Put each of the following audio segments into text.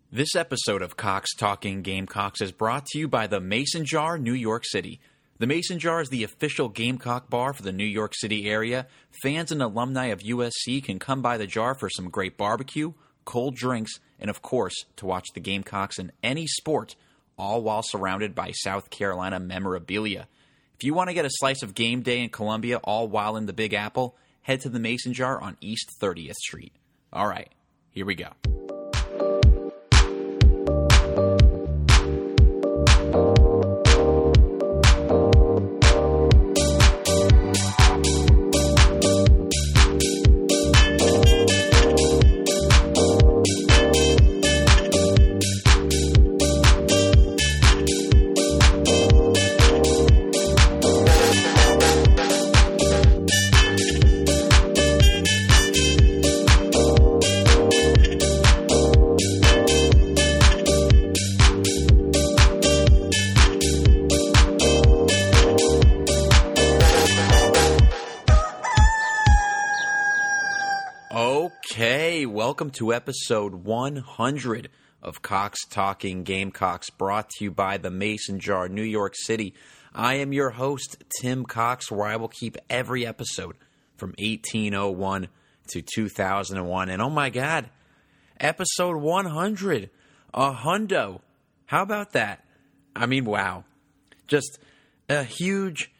This episode of Cox Talking Gamecocks is brought to you by the Mason Jar, New York City. The Mason Jar is the official Gamecock bar for the New York City area. Fans and alumni of USC can come by the jar for some great barbecue, cold drinks, and of course, to watch the Gamecocks in any sport, all while surrounded by South Carolina memorabilia. If you want to get a slice of game day in Columbia all while in the Big Apple, head to the Mason Jar on East 30th Street. All right, here we go. Okay, welcome to episode 100 of Cox Talking Gamecocks, brought to you by the Mason Jar, New York City. I am your host, Tim Cox, where I will keep every episode from 1801 to 2001. And oh my God, episode 100, a hundo. How about that? I mean, wow. Just a huge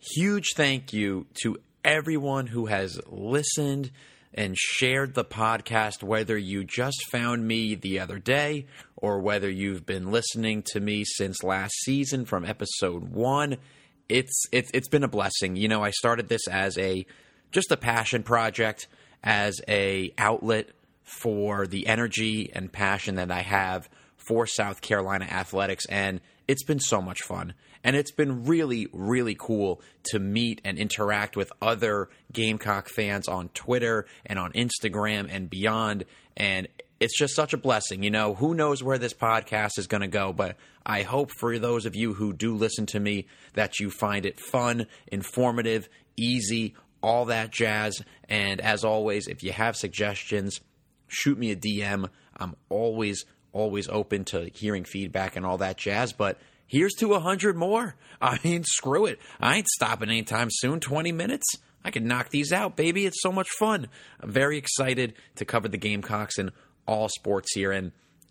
thank you to everyone who has listened and shared the podcast, whether you just found me the other day or whether you've been listening to me since last season from episode 1. It's been a blessing. You know, I started this as just a passion project, as a outlet for the energy and passion that I have for South Carolina athletics, and it's been so much fun. And it's been really, really cool to meet and interact with other Gamecock fans on Twitter and on Instagram and beyond. And it's just such a blessing. You know, who knows where this podcast is going to go, but I hope for those of you who do listen to me that you find it fun, informative, easy, all that jazz. And as always, if you have suggestions, shoot me a DM. I'm always open to hearing feedback and all that jazz. But here's to 100 more. I mean, screw it. I ain't stopping anytime soon. 20 minutes. I can knock these out, baby. It's so much fun. I'm very excited to cover the Gamecocks in all sports here. And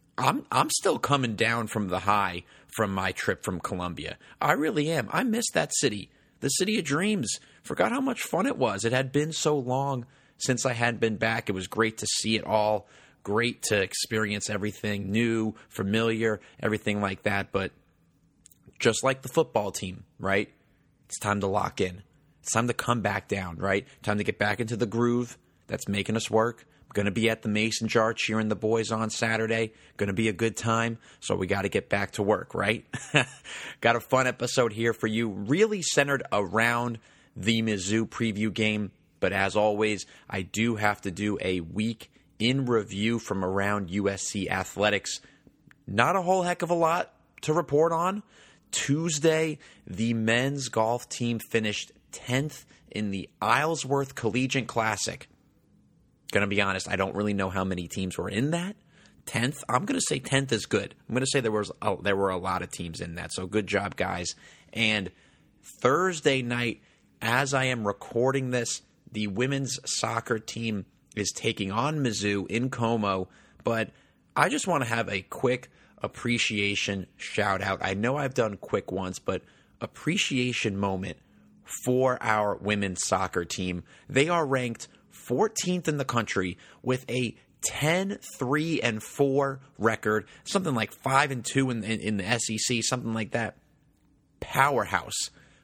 I'm still coming down from the high from my trip from Columbia. I really am. I miss that city. The city of dreams. Forgot how much fun it was. It had been so long since I had been back. It was great to see it all. Great to experience everything new, familiar, everything like that. But just like the football team, right? It's time to lock in. It's time to come back down, right? Time to get back into the groove that's making us work. I'm going to be at the Mason Jar cheering the boys on Saturday. Going to be a good time, so we got to get back to work, right? Got a fun episode here for you, really centered around the Mizzou preview game. But as always, I do have to do a week in review from around USC athletics. Not a whole heck of a lot to report on. Tuesday, the men's golf team finished 10th in the Islesworth Collegiate Classic. Gonna be honest, I don't really know how many teams were in that. 10th? I'm gonna say 10th is good. I'm gonna say there were a lot of teams in that, so good job, guys. And Thursday night, as I am recording this, the women's soccer team is taking on Mizzou in Como, but I just want to have a quick appreciation shout out. I know I've done quick ones, but appreciation moment for our women's soccer team. They are ranked 14th in the country with a 10-3-4 record, something like 5-2 in the SEC, something like that. Powerhouse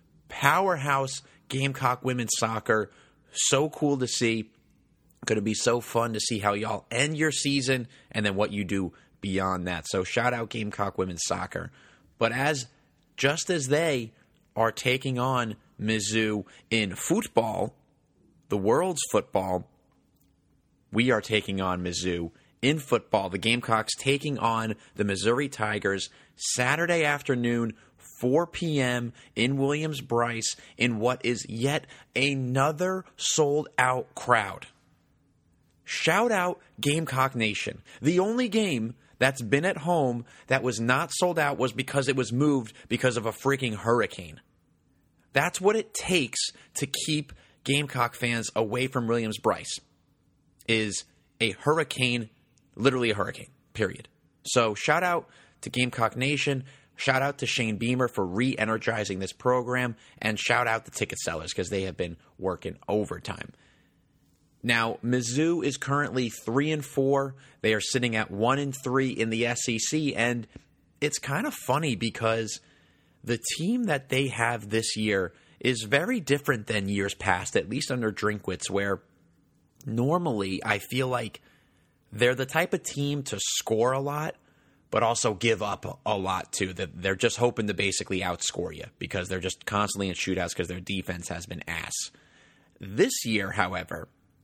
Gamecock women's soccer. So cool to see. Going to be so fun to see how y'all end your season and then what you do beyond that. So shout out Gamecock women's soccer. But just as they are taking on Mizzou in football, the world's football, we are taking on Mizzou in football. The Gamecocks taking on the Missouri Tigers Saturday afternoon, 4 p.m. in Williams-Brice in what is yet another sold-out crowd. Shout out Gamecock Nation. The only game that's been at home that was not sold out was because it was moved because of a freaking hurricane. That's what it takes to keep Gamecock fans away from Williams-Brice, is a hurricane, literally a hurricane, period. So shout out to Gamecock Nation, shout out to Shane Beamer for re-energizing this program, and shout out to ticket sellers because they have been working overtime. Now, Mizzou is currently 3-4. They are sitting at 1-3 in the SEC, and it's kind of funny because the team that they have this year is very different than years past, at least under Drinkwitz, where normally I feel like they're the type of team to score a lot, but also give up a lot too. That they're just hoping to basically outscore you because they're just constantly in shootouts because their defense has been ass. This year, however,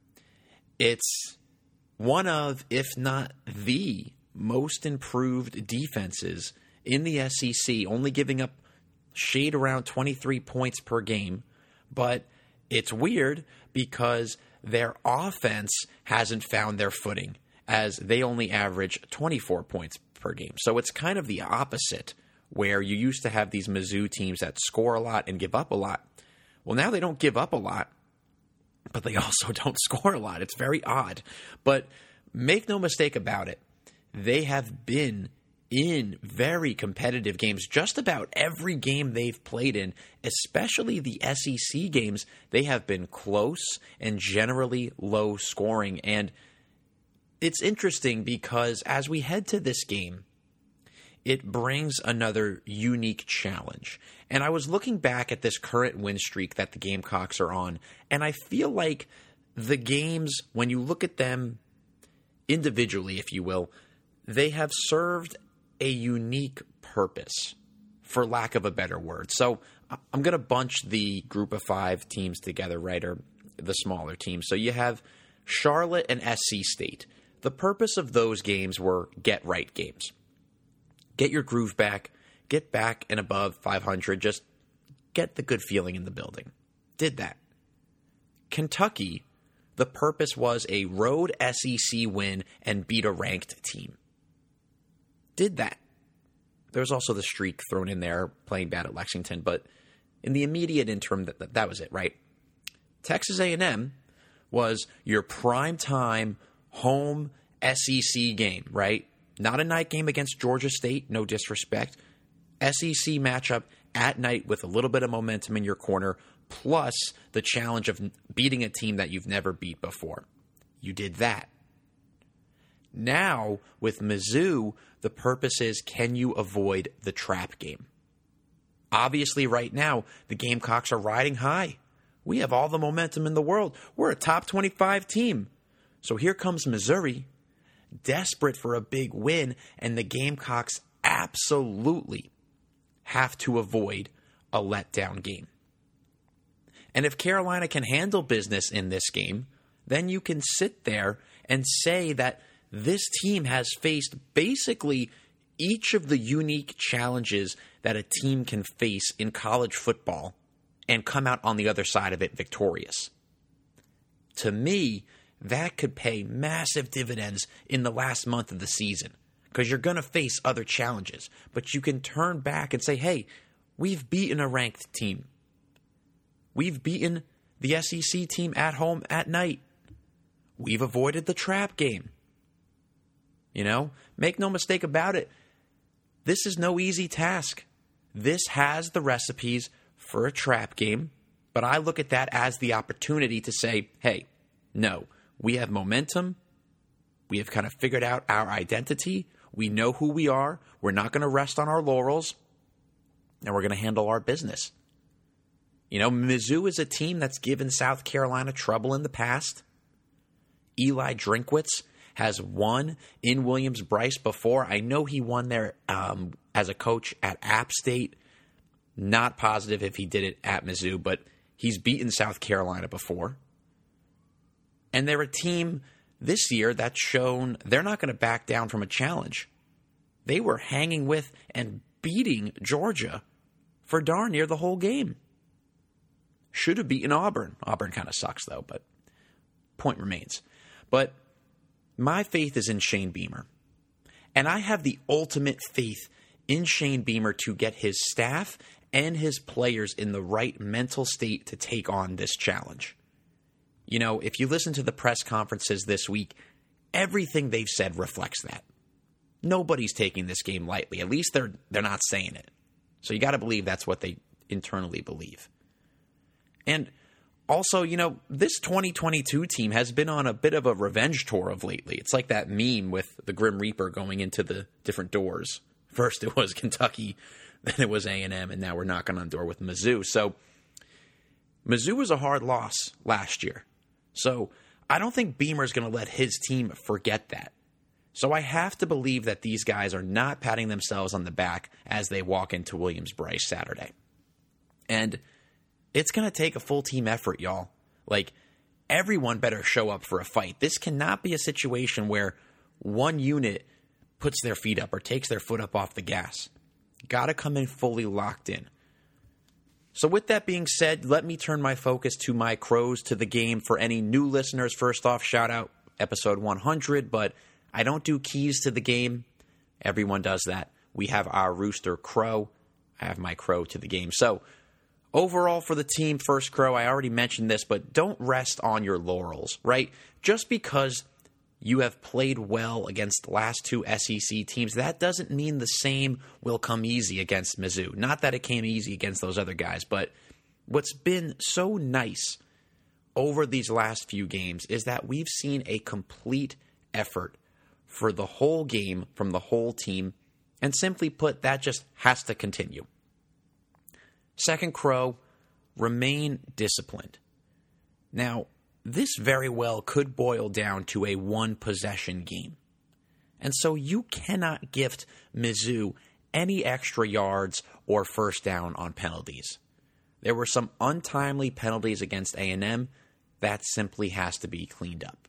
it's one of, if not the most improved defenses in the SEC, only giving up shade around 23 points per game. But it's weird because their offense hasn't found their footing, as they only average 24 points per game. So it's kind of the opposite, where you used to have these Mizzou teams that score a lot and give up a lot. Well, now they don't give up a lot, but they also don't score a lot. It's very odd. But make no mistake about it, they have been in very competitive games. Just about every game they've played in, especially the SEC games, they have been close and generally low scoring. And it's interesting because as we head to this game, it brings another unique challenge. And I was looking back at this current win streak that the Gamecocks are on, and I feel like the games, when you look at them individually, if you will, they have served a unique purpose, for lack of a better word. So I'm going to bunch the group of 5 teams together, right, or the smaller teams. So you have Charlotte and SC State. The purpose of those games were get-right games. Get your groove back, get back and above 500, just get the good feeling in the building. Did that. Kentucky, the purpose was a road SEC win and beat a ranked team. Did that. There was also the streak thrown in there, playing bad at Lexington, but in the immediate interim, that was it, right? Texas A&M was your prime-time home SEC game, right? Not a night game against Georgia State, no disrespect. SEC matchup at night with a little bit of momentum in your corner, plus the challenge of beating a team that you've never beat before. You did that. Now, with Mizzou, the purpose is, can you avoid the trap game? Obviously, right now, the Gamecocks are riding high. We have all the momentum in the world. We're a top 25 team. So here comes Missouri, desperate for a big win, and the Gamecocks absolutely have to avoid a letdown game. And if Carolina can handle business in this game, then you can sit there and say that this team has faced basically each of the unique challenges that a team can face in college football and come out on the other side of it victorious. To me, that could pay massive dividends in the last month of the season, because you're going to face other challenges. But you can turn back and say, hey, we've beaten a ranked team. We've beaten the SEC team at home at night. We've avoided the trap game. You know, make no mistake about it. This is no easy task. This has the recipes for a trap game, but I look at that as the opportunity to say, hey, no, we have momentum. We have kind of figured out our identity. We know who we are. We're not going to rest on our laurels, and we're going to handle our business. You know, Mizzou is a team that's given South Carolina trouble in the past. Eli Drinkwitz has won in Williams-Brice before. I know he won there as a coach at App State. Not positive if he did it at Mizzou, but he's beaten South Carolina before. And they're a team this year that's shown they're not going to back down from a challenge. They were hanging with and beating Georgia for darn near the whole game. Should have beaten Auburn. Auburn kind of sucks, though, but point remains. But my faith is in Shane Beamer. And I have the ultimate faith in Shane Beamer to get his staff and his players in the right mental state to take on this challenge. You know, if you listen to the press conferences this week, everything they've said reflects that. Nobody's taking this game lightly. At least they're not saying it. So you got to believe that's what they internally believe. And also, you know, this 2022 team has been on a bit of a revenge tour of lately. It's like that meme with the Grim Reaper going into the different doors. First it was Kentucky, then it was A&M, and now we're knocking on the door with Mizzou. So Mizzou was a hard loss last year. So I don't think Beamer's going to let his team forget that. So I have to believe that these guys are not patting themselves on the back as they walk into Williams-Brice Saturday. And it's going to take a full team effort, y'all. Like, everyone better show up for a fight. This cannot be a situation where one unit puts their feet up or takes their foot up off the gas. Got to come in fully locked in. So with that being said, let me turn my focus to my Crows to the game. For any new listeners, first off, shout out episode 100, but I don't do keys to the game. Everyone does that. We have our Rooster Crow. I have my Crow to the game. So overall for the team, first Crow, I already mentioned this, but don't rest on your laurels, right? Just because you have played well against the last two SEC teams, that doesn't mean the same will come easy against Mizzou. Not that it came easy against those other guys, but what's been so nice over these last few games is that we've seen a complete effort for the whole game from the whole team, and simply put, that just has to continue. Second Crow, remain disciplined. Now, this very well could boil down to a one-possession game. And so you cannot gift Mizzou any extra yards or first down on penalties. There were some untimely penalties against A&M. That simply has to be cleaned up.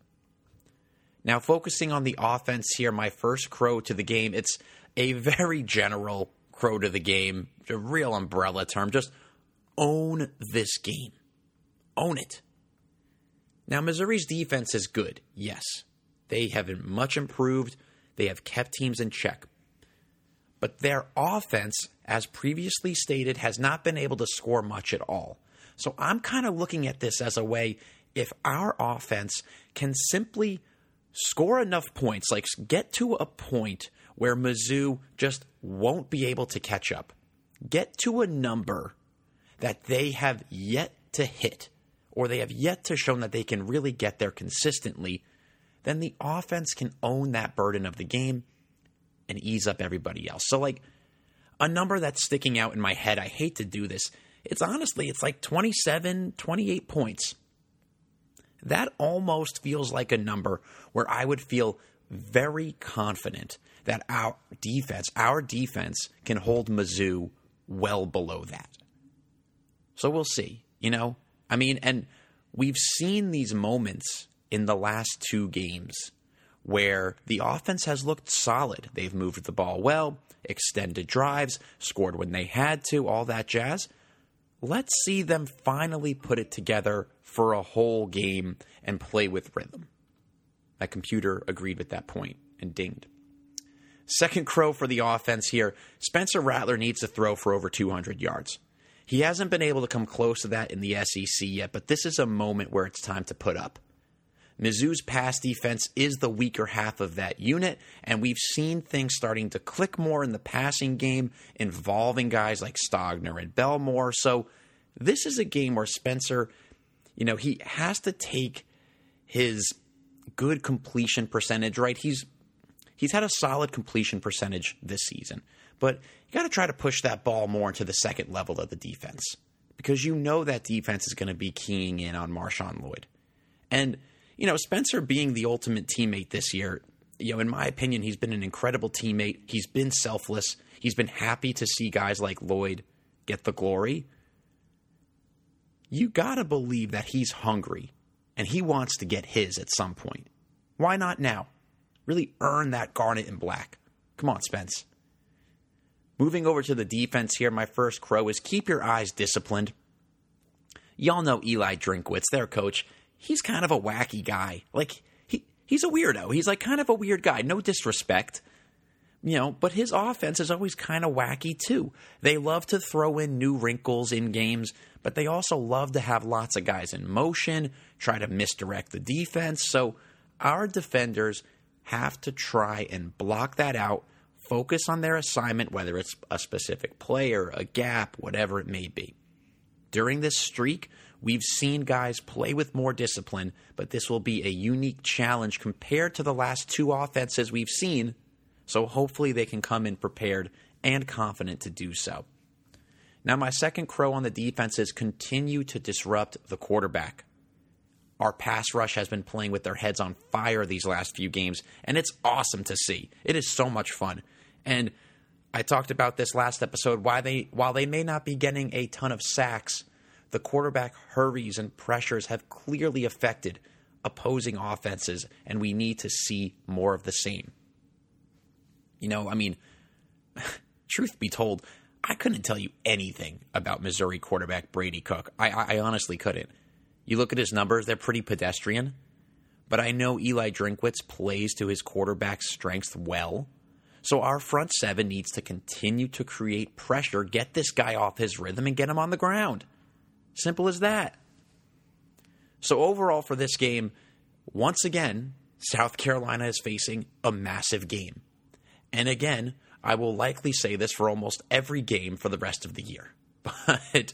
Now, focusing on the offense here, my first Crow to the game, it's a very general Crow to the game, a real umbrella term. Just own this game. Own it. Now, Missouri's defense is good, yes. They have been much improved. They have kept teams in check. But their offense, as previously stated, has not been able to score much at all. So I'm kind of looking at this as a way, if our offense can simply score enough points, like get to a point where Mizzou just won't be able to catch up. Get to a number that they have yet to hit, or they have yet to show that they can really get there consistently, then the offense can own that burden of the game and ease up everybody else. So, like, a number that's sticking out in my head, I hate to do this, it's like 27, 28 points. That almost feels like a number where I would feel very confident that our defense can hold Mizzou well below that. So we'll see, you know? I mean, and we've seen these moments in the last two games where the offense has looked solid. They've moved the ball well, extended drives, scored when they had to, all that jazz. Let's see them finally put it together for a whole game and play with rhythm. My computer agreed with that point and dinged. Second Crow for the offense here. Spencer Rattler needs to throw for over 200 yards. He hasn't been able to come close to that in the SEC yet, but this is a moment where it's time to put up. Mizzou's pass defense is the weaker half of that unit, and we've seen things starting to click more in the passing game, involving guys like Stogner and Belmore. So this is a game where Spencer, you know, he has to take his good completion percentage, right? He's had a solid completion percentage this season, but you got to try to push that ball more into the second level of the defense, because you know that defense is going to be keying in on Marshawn Lloyd. And you know, Spencer being the ultimate teammate this year, you know, in my opinion, he's been an incredible teammate. He's been selfless. He's been happy to see guys like Lloyd get the glory. You got to believe that he's hungry and he wants to get his at some point. Why not now? Really earn that garnet and black. Come on, Spence. Moving over to the defense here, my first Crow is keep your eyes disciplined. Y'all know Eli Drinkwitz, their coach. He's kind of a wacky guy. Like, he's a weirdo. He's like kind of a weird guy. No disrespect. But his offense is always kind of wacky too. They love to throw in new wrinkles in games, but they also love to have lots of guys in motion, try to misdirect the defense. So our defenders have to try and block that out, focus on their assignment, whether it's a specific player, a gap, whatever it may be. During this streak, we've seen guys play with more discipline, but this will be a unique challenge compared to the last two offenses we've seen. So hopefully they can come in prepared and confident to do so. Now, my second crow on the defense is continue to disrupt the quarterback. Our pass rush has been playing with their heads on fire these last few games, and it's awesome to see. It is so much fun. And I talked about this last episode, while they may not be getting a ton of sacks, the quarterback hurries and pressures have clearly affected opposing offenses, and we need to see more of the same. Truth be told, I couldn't tell you anything about Missouri quarterback Brady Cook. I honestly couldn't. You look at his numbers, they're pretty pedestrian. But I know Eli Drinkwitz plays to his quarterback's strengths well. So our front seven needs to continue to create pressure, get this guy off his rhythm, and get him on the ground. Simple as that. So overall for this game, once again, South Carolina is facing a massive game. And again, I will likely say this for almost every game for the rest of the year. But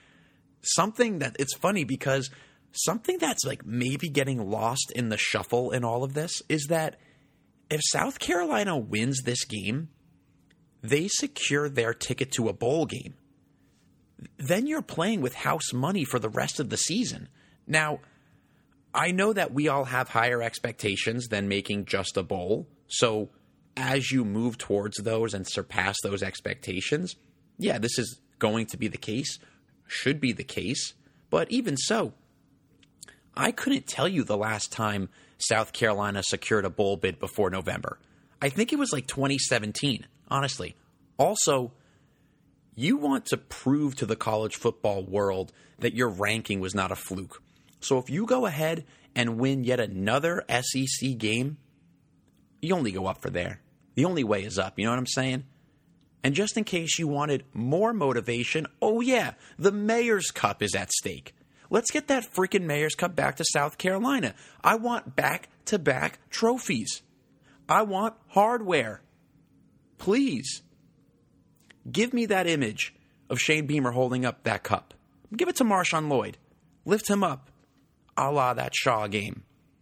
it's funny because something that's like maybe getting lost in the shuffle in all of this is that if South Carolina wins this game, they secure their ticket to a bowl game. Then you're playing with house money for the rest of the season. Now, I know that we all have higher expectations than making just a bowl. So as you move towards those and surpass those expectations, yeah, this is going to be the case, should be the case. But even so, I couldn't tell you the last time South Carolina secured a bowl bid before November. I think it was like 2017, honestly. Also, you want to prove to the college football world that your ranking was not a fluke. So if you go ahead and win yet another SEC game, you only go up for there. The only way is up, you know what I'm saying? And just in case you wanted more motivation, oh yeah, the Mayor's Cup is at stake. Let's get that freaking Mayor's Cup back to South Carolina. I want back-to-back trophies. I want hardware. Please. Give me that image of Shane Beamer holding up that cup. Give it to Marshawn Lloyd. Lift him up. A la that Shaw game.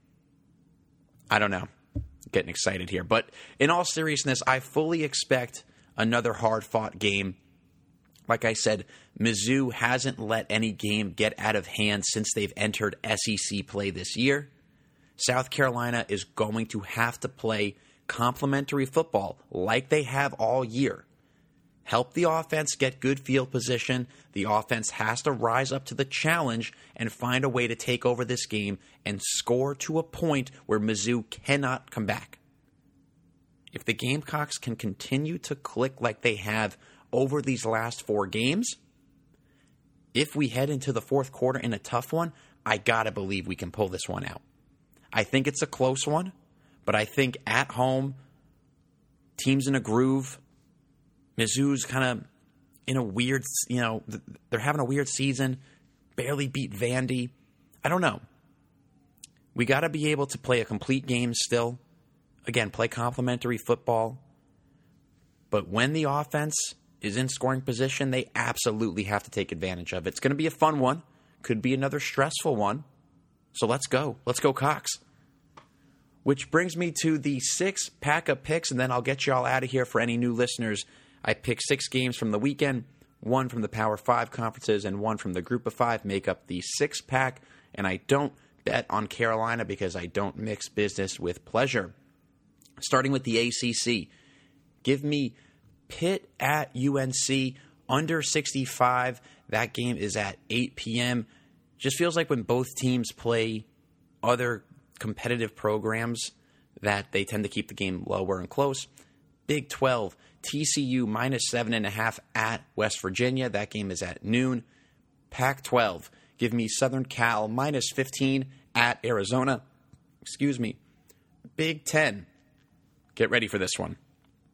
I don't know. Getting excited here. But in all seriousness, I fully expect another hard-fought game. Like I said, Mizzou hasn't let any game get out of hand since they've entered SEC play this year. South Carolina is going to have to play complementary football like they have all year. Help the offense get good field position. The offense has to rise up to the challenge and find a way to take over this game and score to a point where Mizzou cannot come back. If the Gamecocks can continue to click like they have over these last 4 games, if we head into the fourth quarter in a tough one, I gotta believe we can pull this one out. I think it's a close one, but I think at home, teams in a groove, Mizzou's kind of in a weird, they're having a weird season, barely beat Vandy. I don't know. We got to be able to play a complete game still. Again, play complementary football. But when the offense is in scoring position, they absolutely have to take advantage of it. It's going to be a fun one. Could be another stressful one. So let's go. Let's go, Cox. Which brings me to the 6 pack of picks, and then I'll get you all out of here for any new listeners. I picked 6 games from the weekend, 1 from the Power 5 conferences, and 1 from the Group of 5 make up the 6-pack, and I don't bet on Carolina because I don't mix business with pleasure. Starting with the ACC, give me Pitt at UNC, under 65. That game is at 8 p.m. Just feels like when both teams play other competitive programs that they tend to keep the game lower and close. Big 12, TCU minus 7.5 at West Virginia. That game is at noon. Pac-12, give me Southern Cal minus 15 at Arizona. Big 10, get ready for this one.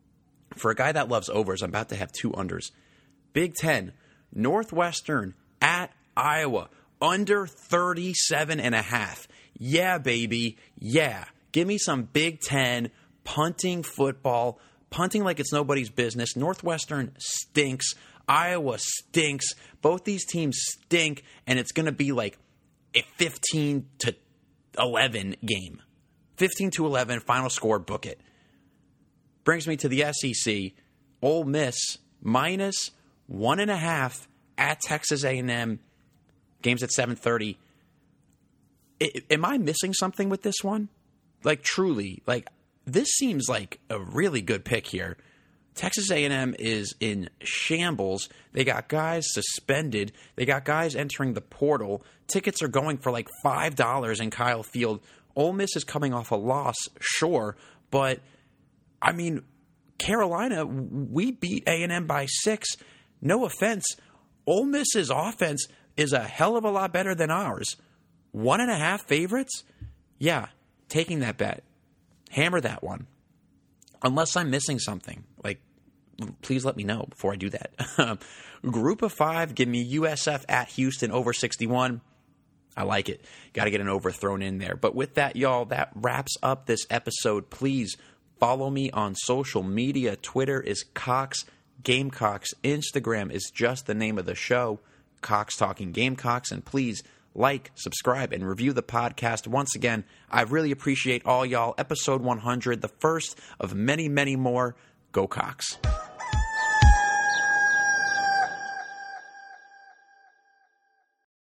For a guy that loves overs, I'm about to have 2 unders. Big Ten, Northwestern at Iowa, under 37.5. Yeah, baby. Yeah. Give me some Big Ten punting football, punting like it's nobody's business. Northwestern stinks. Iowa stinks. Both these teams stink, and it's going to be like a 15-11 game. 15-11, final score, book it. Brings me to the SEC. Ole Miss minus 1.5 at Texas A&M. Game's at 7:30. Am I missing something with this one? Like, truly, like, this seems like a really good pick here. Texas A&M is in shambles. They got guys suspended. They got guys entering the portal. Tickets are going for like $5 in Kyle Field. Ole Miss is coming off a loss, sure, but I mean, Carolina, we beat A&M by 6. No offense. Ole Miss's offense is a hell of a lot better than ours. 1.5 favorites? Yeah, taking that bet. Hammer that one. Unless I'm missing something. Like, please let me know before I do that. Group of 5, give me USF at Houston over 61. I like it. Got to get an over thrown in there. But with that, y'all, that wraps up this episode. Please follow me on social media. Twitter is Cox Gamecocks. Instagram is just the name of the show, Cox Talking Gamecocks. And please like, subscribe, and review the podcast. Once again, I really appreciate all y'all. Episode 100, the first of many, many more. Go Cox.